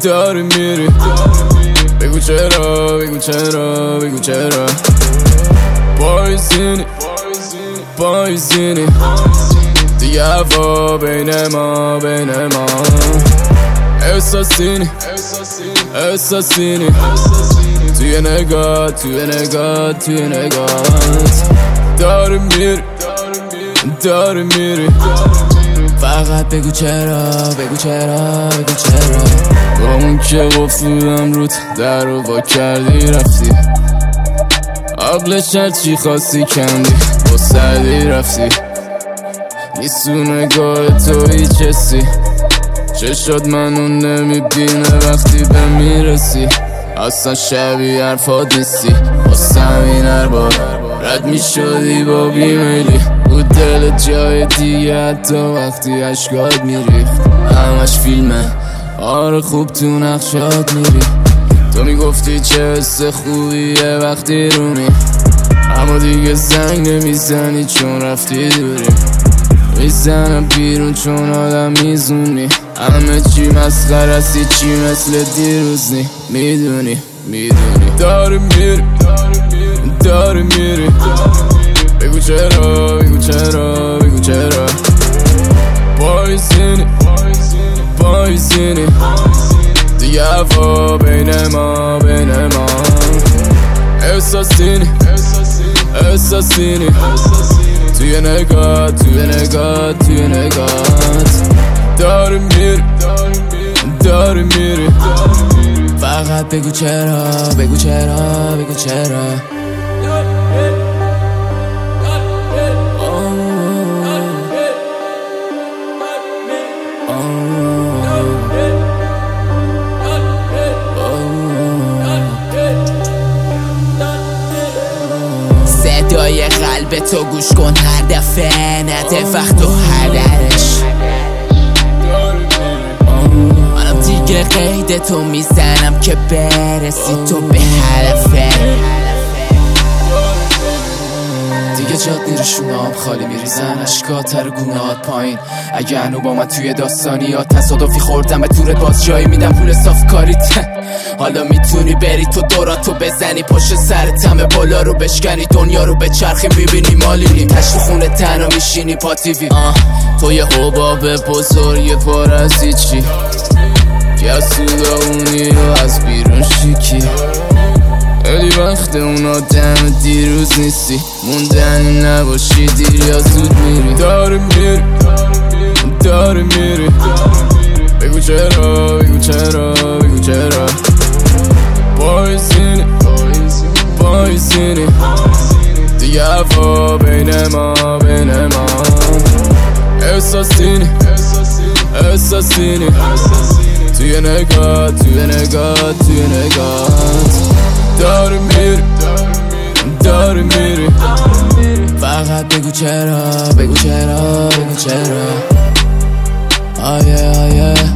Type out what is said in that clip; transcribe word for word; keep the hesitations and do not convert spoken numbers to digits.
داری میری بگو چرا بگو چرا بگو چرا پاییزینی پاییزینی دیگه هوا بین ما بین ما احساسینی احساسینی توی نگاه توی نگاه توی نگاهت داری میری داری میری فقط بگو چرا بگو چرا بگو چرا با اون که گفتم روت در رو با کردی رفتی قبلش هرچی خواستی کندی با سردی رفتی نیست تو نگاه تو هیچ حسی چشات منو نمیبینه وقتی به میرسی اصلا شبیه حرفات نیستی واسه همین هر بار رد میشدی با بیمیلی بود دل جای دیگه حتی وقتی عشقات میریخت همش فیلمه آره خوب تو نقشات میری تو میگفتی چه حس خوبیه وقتی رونی اما دیگه زنگ نمیزنی چون رفتی دوری میزنم بیرون چون آدم میزونی همه چی مسخره است چی مثل دیروز نی میدونی میدونی داری میری داری میری بگو چرا بگو چرا بگو چرا پاییزینی پاییزینی دیگه هوا بین ما بین ما احساسینی احساسینی توی نگاه توی نگاه توی نگاهت داری میری داری میری فقط بگو چرا بگو چرا بگو چرا صدای قلب تو گوش کن هر دفعه نده وقت و هدرش منم دیگه قید تو میزنم که برسی تو به هدفه دیگه جاد میره شونام خالی میریزن اشکات تر گونهات پایین اگه هنو با من توی داستانی یا تصادفی خوردم به دورت باز جایی میدم پول صاف کاریت حالا میتونی بری تو دوراتو بزنی پشت سرت همه بالا رو بشکنی دنیا رو به چرخی میبینی مالینی تشت خونه تنها میشینی پا تیوی تو یه حباب بزرگ پر از هیچی که از سوداونی و از بیرون شیکی خیلی وقت اون آدم دیروز نیستی موندنی نباشی دیر یا زود میری داری میری داری میری بگو چرا بگو چرا بگو چرا پاییزینی پاییزینی دیگه هوا بین ما بین ما احساسینی احساسینی توی نگاه توی نگاه توی نگاهت داری میری داری میری فقط بگو چرا بگو چرا بگو چرا آیه آیه